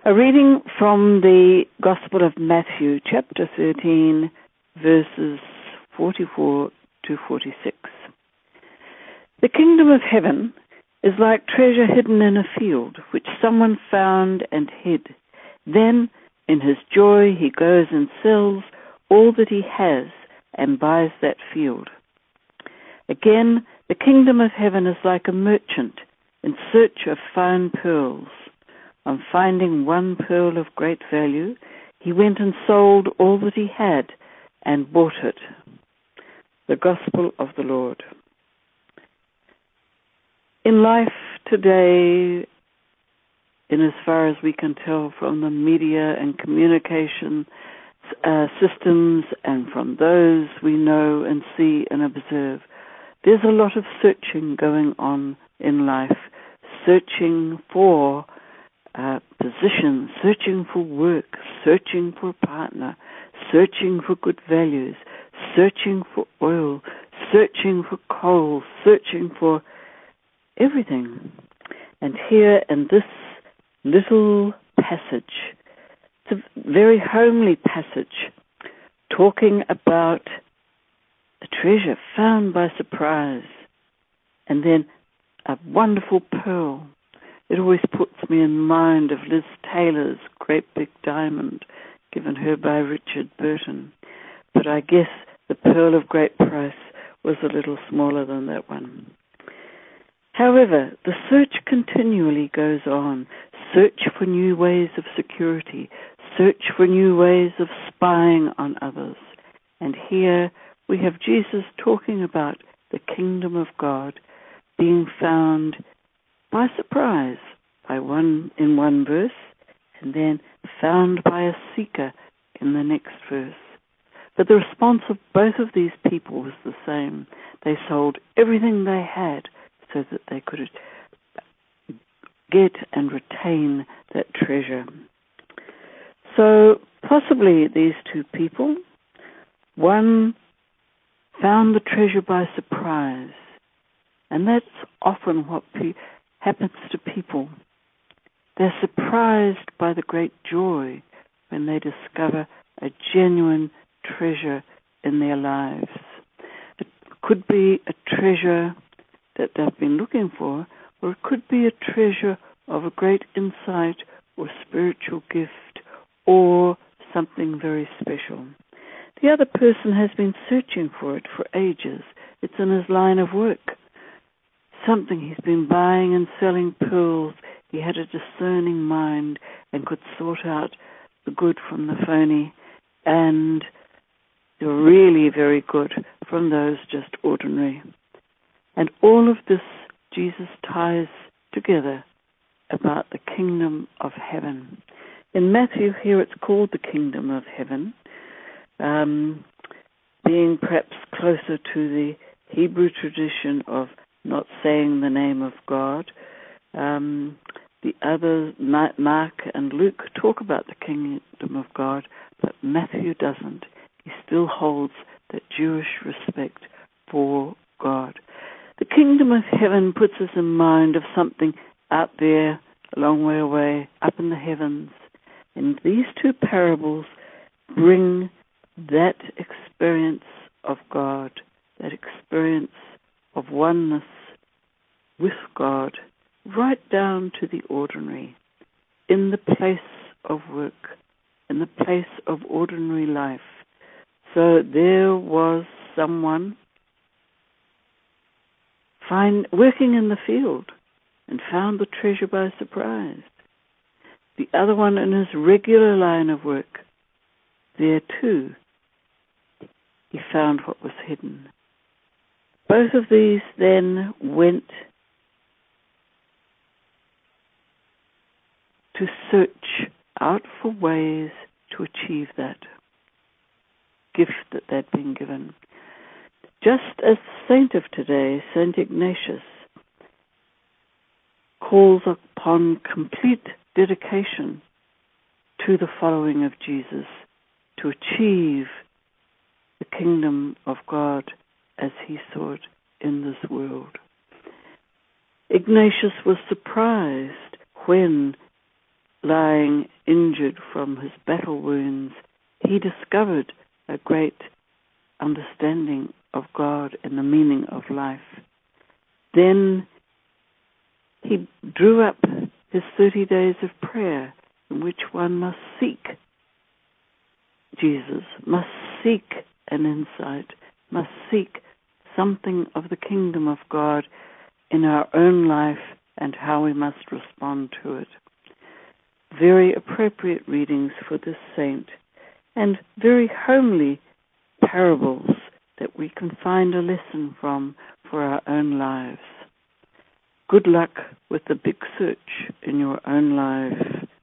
A reading from the Gospel of Matthew, chapter 13, verses 44 to 46. The kingdom of heaven is like treasure hidden in a field, which someone found and hid. Then, in his joy, he goes and sells all that he has and buys that field. Again, the kingdom of heaven is like a merchant in search of fine pearls. On finding one pearl of great value, he went and sold all that he had and bought it. The Gospel of the Lord. In life today, in as far as we can tell from the media and communication systems and from those we know and see and observe, there's a lot of searching going on in life, searching for position, searching for work, searching for a partner, searching for good values, searching for oil, searching for coal, searching for everything. And here in this little passage, it's a very homely passage, talking about a treasure found by surprise, and then a wonderful pearl. It always puts me in mind of Liz Taylor's Great Big Diamond, given her by Richard Burton. But I guess the pearl of great price was a little smaller than that one. However, the search continually goes on. Search for new ways of security. Search for new ways of spying on others. And here we have Jesus talking about the kingdom of God being found by surprise in one verse, and then found by a seeker in the next verse. But the response of both of these people was the same. They sold everything they had so that they could get and retain that treasure. So possibly these two people, one found the treasure by surprise, and that's often what happens to people. They're surprised by the great joy when they discover a genuine treasure in their lives. It could be a treasure that they've been looking for, or it could be a treasure of a great insight or spiritual gift or something very special. The other person has been searching for it for ages. It's in his line of work. Something he's been buying and selling pearls. He had a discerning mind and could sort out the good from the phony and the really very good from those just ordinary. And all of this Jesus ties together about the kingdom of heaven. In Matthew here it's called the kingdom of heaven, being perhaps closer to the Hebrew tradition of not saying the name of God. The others, Mark and Luke, talk about the kingdom of God, but Matthew doesn't. He still holds that Jewish respect for God. The kingdom of heaven puts us in mind of something out there, a long way away, up in the heavens. And these two parables bring that experience of God, that experience of oneness with God, right down to the ordinary, in the place of work, in the place of ordinary life. So there was someone working in the field and found the treasure by surprise. The other one in his regular line of work, there too, he found what was hidden. Both of these then went to search out for ways to achieve that gift that they'd been given. Just as the saint of today, St. Ignatius, calls upon complete dedication to the following of Jesus to achieve the kingdom of God as he saw it in this world. Ignatius was surprised when lying injured from his battle wounds, he discovered a great understanding of God and the meaning of life. Then he drew up his 30 days of prayer, in which one must seek Jesus, must seek an insight, must seek something of the kingdom of God in our own life and how we must respond to it. Very appropriate readings for this saint, and very homely parables that we can find a lesson from for our own lives. Good luck with the big search in your own life.